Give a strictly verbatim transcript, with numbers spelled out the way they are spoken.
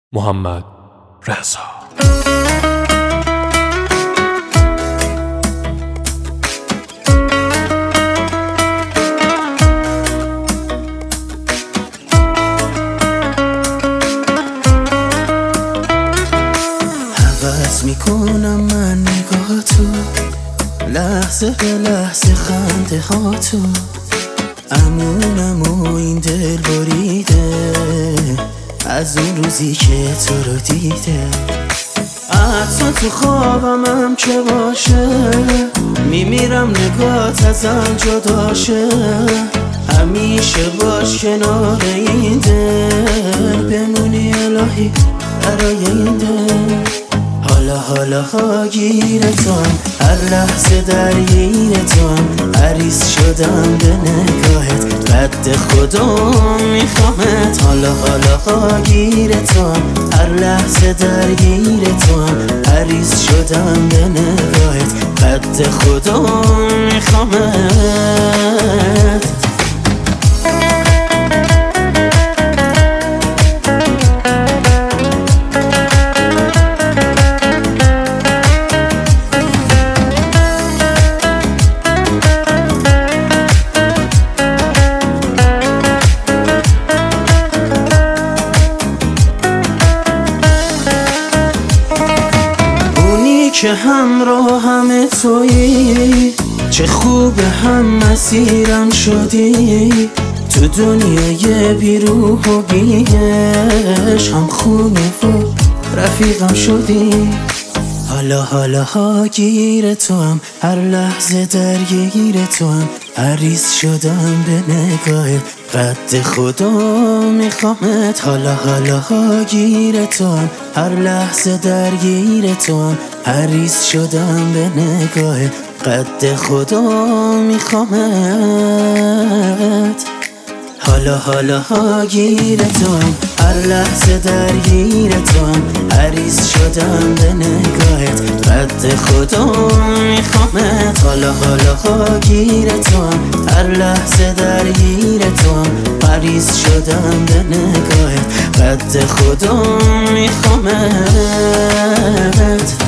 محمد رضا. حوض میکنم من نگاه تو، لحظه به لحظه خنده ها تو، امونم و این دل بریده از اون روزی که تو رو دیده. حتی تو خوابم هم که باشه میمیرم نگات ازم جداشه، همیشه باش کنار این دل، بمونی الهی برای این دل. حالا حالا ها گیر توام، هر لحظه درگیر توام، عریض شدم به نگاهت، قد خودم میخوامت. حالا حالا ها گیر توام، هر لحظه درگیر توام، عریض شدم به نگاهت، قد خودم میخوامت. که همراه همه تویی، چه خوب هم مسیرم شدی، تو دنیای بیروح و بیش هم خونه و رفیقم شدی. حالا حالا ها گیر تو هم، هر لحظه درگیر تو هم، عریض شدم به نگاهت، قد خدا میخوامت. حالا حالا ها گیر تو هم، هر لحظه درگیر تو هم، عریض شدم به نگاهت، قد خدا میخوامت. حالا حالا ها گیر تو هم، هر لحظه درگیر تو هم، عریض شدم به نگاهت، قد خدا میخوامت. حالا حالا ها گیر تو هم، هر لحظه درگیر تو هم، عریض شدم به نگاهت، قد خدا میخوامت.